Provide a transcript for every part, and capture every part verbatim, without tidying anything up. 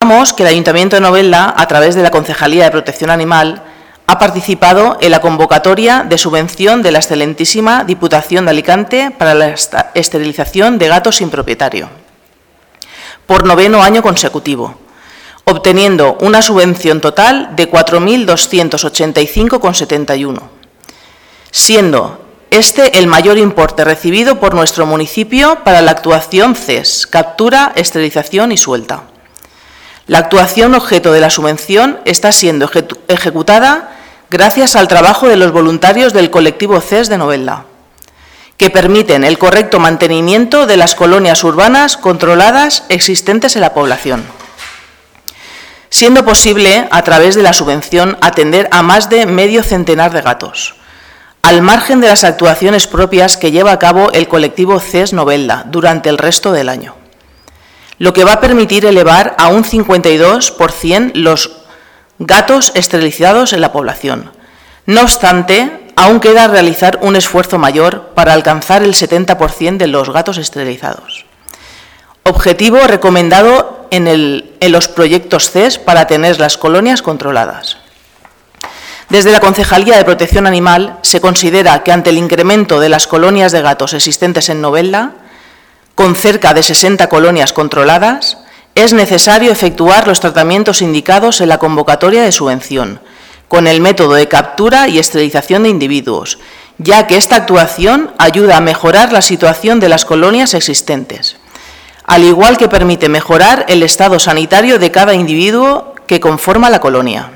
Informamos que el Ayuntamiento de Novelda, a través de la Concejalía de Protección Animal, ha participado en la convocatoria de subvención de la excelentísima Diputación de Alicante para la esterilización de gatos sin propietario, por noveno año consecutivo, obteniendo una subvención total de cuatro mil doscientos ochenta y cinco coma setenta y uno, siendo este el mayor importe recibido por nuestro municipio para la actuación C E S, captura, esterilización y suelta. La actuación objeto de la subvención está siendo ejecutada gracias al trabajo de los voluntarios del colectivo C E S de Novelda, que permiten el correcto mantenimiento de las colonias urbanas controladas existentes en la población, siendo posible, a través de la subvención, atender a más de medio centenar de gatos, al margen de las actuaciones propias que lleva a cabo el colectivo C E S Novelda durante el resto del año, lo que va a permitir elevar a un cincuenta y dos por ciento los gatos esterilizados en la población. No obstante, aún queda realizar un esfuerzo mayor para alcanzar el setenta por ciento de los gatos esterilizados. Objetivo recomendado en, el, en los proyectos C E S para tener las colonias controladas. Desde la Concejalía de Protección Animal se considera que ante el incremento de las colonias de gatos existentes en Novelda, con cerca de sesenta colonias controladas, es necesario efectuar los tratamientos indicados en la convocatoria de subvención, con el método de captura y esterilización de individuos, ya que esta actuación ayuda a mejorar la situación de las colonias existentes, al igual que permite mejorar el estado sanitario de cada individuo que conforma la colonia.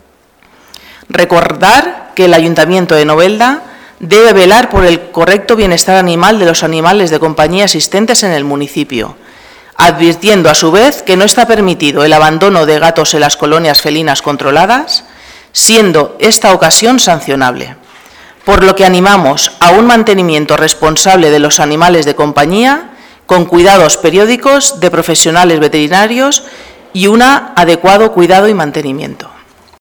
Recordar que el Ayuntamiento de Novelda debe velar por el correcto bienestar animal de los animales de compañía existentes en el municipio, advirtiendo a su vez que no está permitido el abandono de gatos en las colonias felinas controladas, siendo esta ocasión sancionable, por lo que animamos a un mantenimiento responsable de los animales de compañía, con cuidados periódicos de profesionales veterinarios y un adecuado cuidado y mantenimiento.